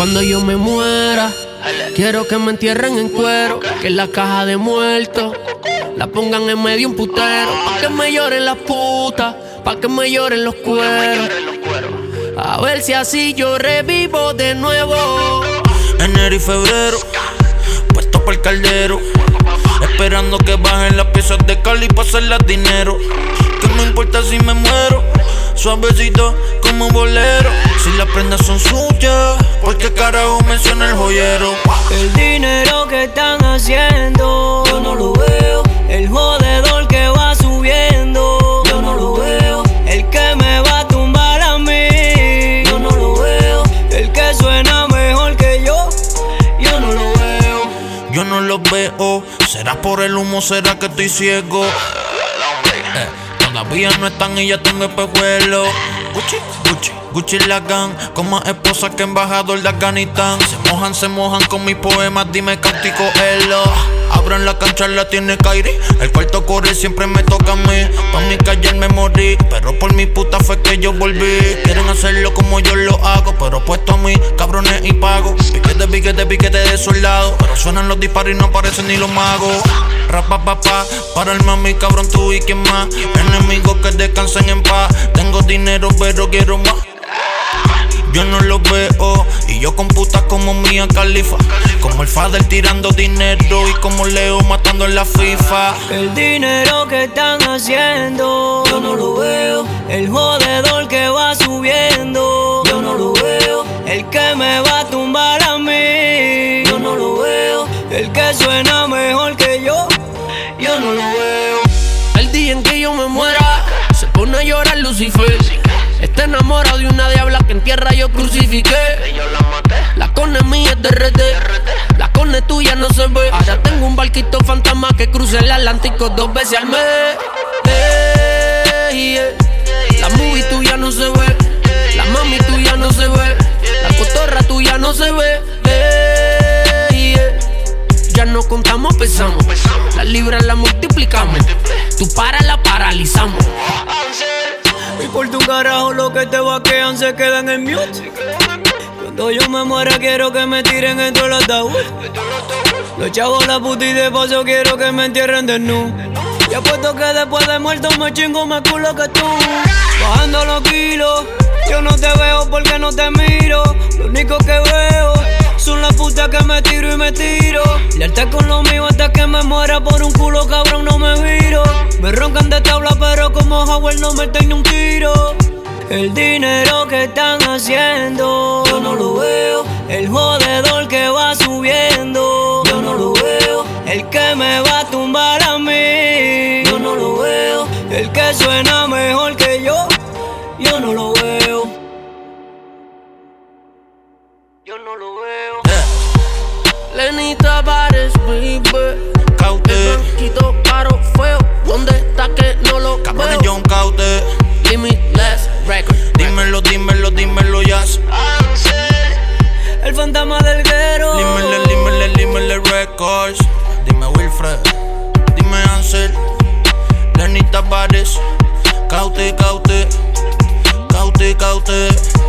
Cuando yo me muera, quiero que me entierren en cuero, que en la caja de muertos la pongan en medio un putero, pa' que me lloren las putas, pa' que me lloren los cueros. A ver si así yo revivo de nuevo. Enero y febrero, puesto pa'l caldero, esperando que bajen las piezas de Cali pa' hacerlas dinero. Que no importa si me muero, suavecito como un bolero. Si las prendas son suyas, ¿por qué carajo menciona el joyero? El dinero que están haciendo, yo no lo veo. El jodedor que va subiendo, yo no lo veo. El que me va a tumbar a mí, yo no lo veo. El que suena mejor que yo no lo veo. Yo no lo veo, será por el humo, será que estoy ciego. Todavía no están y ya tengo espejuelo. Gucci, Gucci, Gucci la gang, con más esposas que embajador de Afganistán. Se mojan con mis poemas, dime Cáutico Elo. Abran la cancha, la tiene Kairi. El cuarto corre siempre me toca a mí. Pa' mi calle me morí, pero por mi puta fue que yo volví. Quieren hacerlo como yo lo hago, pero puesto a mí, cabrones y pago. Piquete, piquete, piquete de soldado, pero suenan los disparos y no aparecen ni los magos. Rapa, papá, para el mami, cabrón, tú y quién más. Enemigos que descansen en paz. Tengo dinero, pero quiero más. Yo no lo veo, y yo con putas como Mia Khalifa, como el Fader tirando dinero y como Leo matando en la FIFA. El dinero que están haciendo, yo no lo veo. El jodedor que va subiendo, yo no lo veo. El que me va a tumbar a mí, yo no lo veo. El que suena mejor que yo no lo veo. El día en que yo me muera, se pone a llorar Lucifer. Está enamorado de una diabla que en tierra yo crucifiqué. La cone mía es de RD, la cone tuya no se ve. Ahora tengo un barquito fantasma que cruza el Atlántico 2 veces al mes. La movie tuya no se ve, la mami tuya no se ve, la cotorra tuya no se ve. Ya no contamos, pesamos, las libras las multiplicamos, tu para la paralizamos. Y por tu carajo los que te vaquean se quedan en mute. Cuando yo me muera quiero que me tiren dentro del ataúd. Los chavos la puta y de paso quiero que me entierren desnudo. Y apuesto que después de muerto me chingo más culo que tú. Bajando los kilos, yo no te veo porque no te miro. Lo único que veo son las putas que me tiro y me tiro. Lealtad con lo mío hasta que me muera, por un culo cabrón no me viro. Me roncan de tabla pero como Howard no me tengo un tiro. El dinero que están haciendo, yo no lo veo. El jodedor que va subiendo, yo no lo veo. El que me va a tumbar a mí, yo no lo veo. El que suena mejor que yo no lo veo. Yo no lo veo. Lenny Tavares, baby. Caute, El blanquito paro feo. ¿Dónde está que no lo cabrones veo? John Caute. Limitless Record. Dímelo, dímelo, dímelo, Jazz. El fantasma del guero. Dímele Records. Dime Wilfred. Dime Ansel. Lenny Tavares. Caute, Caute. Caute, Caute.